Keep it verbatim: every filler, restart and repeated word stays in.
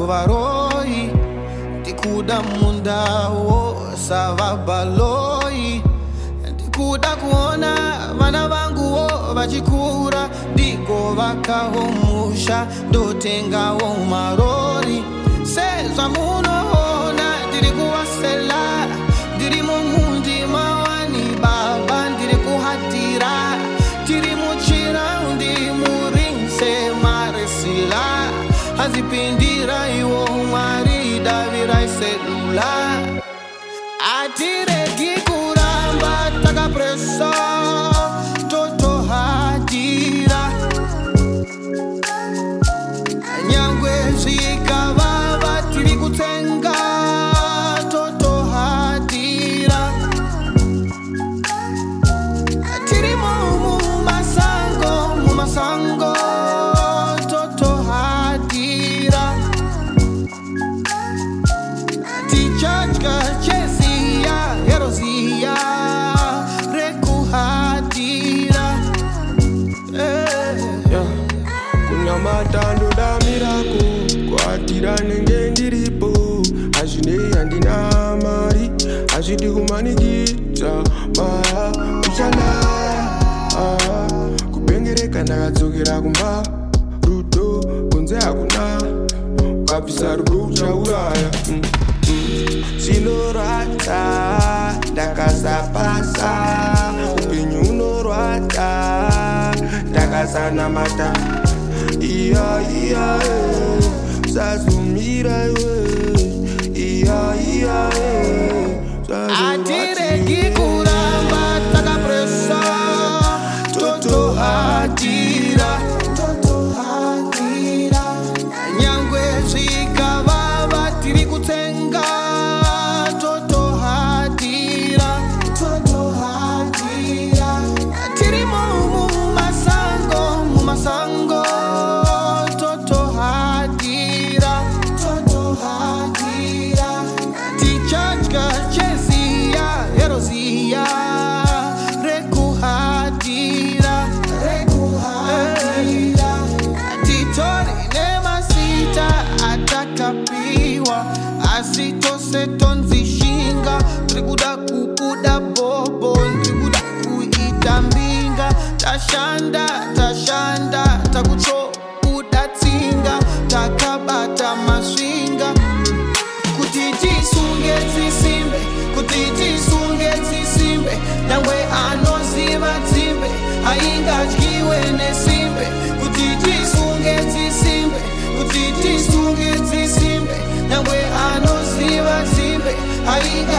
kuvaroi ndikuda mundawo savabaloi ndikuda kuona vana vanguwo vachikura ndiko vakahomusha ndotengawo marori sezva munoona ndiri kuwasela ndiri mumundi mawani baba ndiri kuhatira tiri muchiraundi murinse maresila azipindira iwo mwari davira iselula atiregi kuramba takapresa totohatira nyangwe zvikavava tiri kutsenga totohatira tiri mumasango mumasango totohatira tichachka chesia erozia rekuhatira yeah. Kunyamatando da miraku kuatira nenge ndiripo azvine handina mari azvidi kumanikidza mara kuchanaya ah. Kupengereka ndakadzokera kumba rudo kunze hakuna ukabvisa rudo uchauraya mm. mm. Zvinorwadza ndakasapasa upenyu unorwadza ndakasanamata iya iya sazumira iwe iya iya atiregi kuramba takapresa totohatira totohatira nyangwe zvikavava tiri kutsenga totohatira totohatira tiri mumasango mumasango totohatira totohatira tichachka chesia erozia rekuhatira rekuhatira titori nemasita atakapiwa asitose tonzishinga tirikuda kubuda bobo ndirikuda kuita mbinga tashanda tashanda takutobuda tsinga takabata masvinga kuti tisunge dzisimbe kuti tisunge dzisimbe nyangwe anoziva dzimbe aingadyiwe nesimbe kuti tisunge dzisimbe kuti tisunge dzisimbe nyangwe anoziva dzimbe ainga